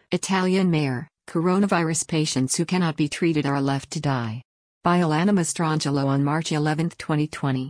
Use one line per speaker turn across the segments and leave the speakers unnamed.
Italian mayor, coronavirus patients who cannot be treated are left to die. By Alana Mastrangelo on March 11, 2020.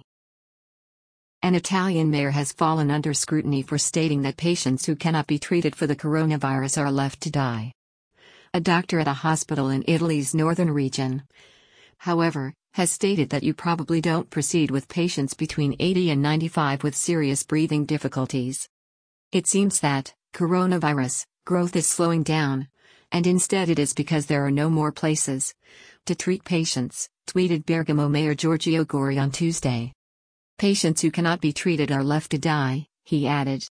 An Italian mayor has fallen under scrutiny for stating that patients who cannot be treated for the coronavirus are left to die. A doctor at a hospital in Italy's northern region, however, has stated that you probably don't proceed with patients between 80 and 95 with serious breathing difficulties. It seems that coronavirus growth is slowing down, and instead it is because there are no more places to treat patients, tweeted Bergamo Mayor Giorgio Gori on Tuesday. Patients who cannot be treated are left to die, he added.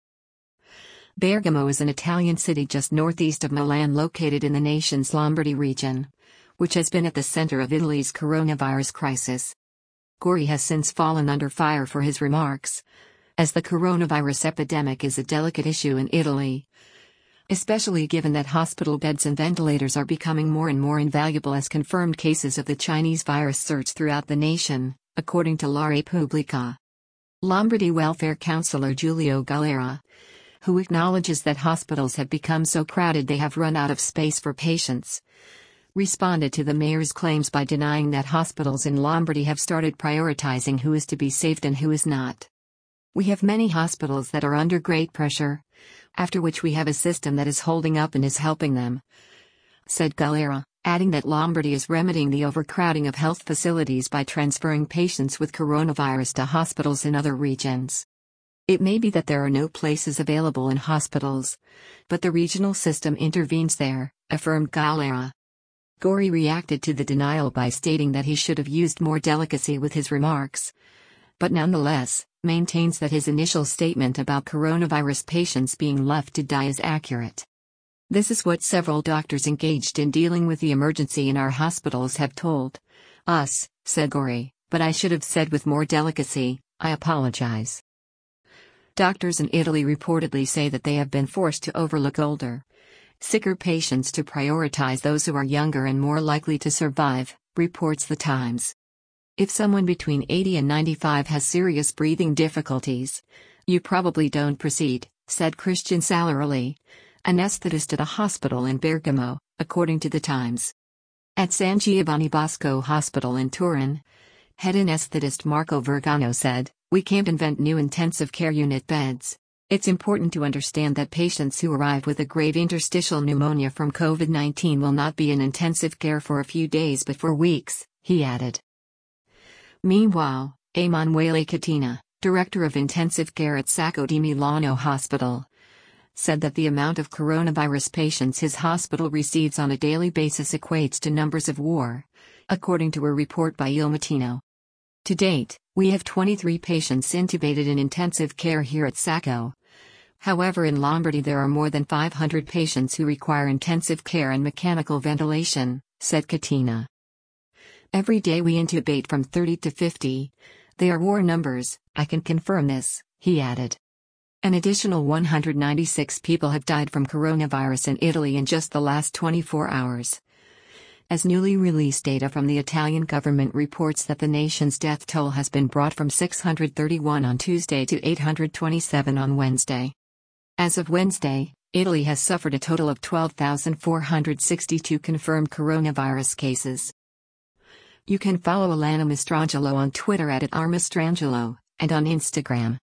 Bergamo is an Italian city just northeast of Milan located in the nation's Lombardy region, which has been at the center of Italy's coronavirus crisis. Gori has since fallen under fire for his remarks, as the coronavirus epidemic is a delicate issue in Italy, especially given that hospital beds and ventilators are becoming more and more invaluable as confirmed cases of the Chinese virus surge throughout the nation, according to La Repubblica. Lombardy welfare councillor Giulio Galera, who acknowledges that hospitals have become so crowded they have run out of space for patients, responded to the mayor's claims by denying that hospitals in Lombardy have started prioritizing who is to be saved and who is not. We have many hospitals that are under great pressure, after which we have a system that is holding up and is helping them, said Galera, adding that Lombardy is remedying the overcrowding of health facilities by transferring patients with coronavirus to hospitals in other regions. It may be that there are no places available in hospitals, but the regional system intervenes there, affirmed Galera. Gori reacted to the denial by stating that he should have used more delicacy with his remarks, but nonetheless, maintains that his initial statement about coronavirus patients being left to die is accurate. This is what several doctors engaged in dealing with the emergency in our hospitals have told us, said Gori, but I should have said with more delicacy, I apologize. Doctors in Italy reportedly say that they have been forced to overlook older, sicker patients to prioritize those who are younger and more likely to survive, reports The Times. If someone between 80 and 95 has serious breathing difficulties, you probably don't proceed, said Christian Salaroli, an anesthetist at a hospital in Bergamo, according to The Times. At San Giovanni Bosco Hospital in Turin, head anesthetist Marco Vergano said, "We can't invent new intensive care unit beds. It's important to understand that patients who arrive with a grave interstitial pneumonia from COVID-19 will not be in intensive care for a few days but for weeks," he added. Meanwhile, Emanuele Cattina, director of intensive care at Sacco di Milano Hospital, said that the amount of coronavirus patients his hospital receives on a daily basis equates to numbers of war, according to a report by Il Mattino. To date, we have 23 patients intubated in intensive care here at Sacco. However, in Lombardy there are more than 500 patients who require intensive care and mechanical ventilation, said Cattina. Every day we intubate from 30 to 50. They are war numbers, I can confirm this, he added. An additional 196 people have died from coronavirus in Italy in just the last 24 hours. As newly released data from the Italian government reports that the nation's death toll has been brought from 631 on Tuesday to 827 on Wednesday. As of Wednesday, Italy has suffered a total of 12,462 confirmed coronavirus cases. You can follow Alana Mastrangelo on Twitter @Mastrangelo, and on Instagram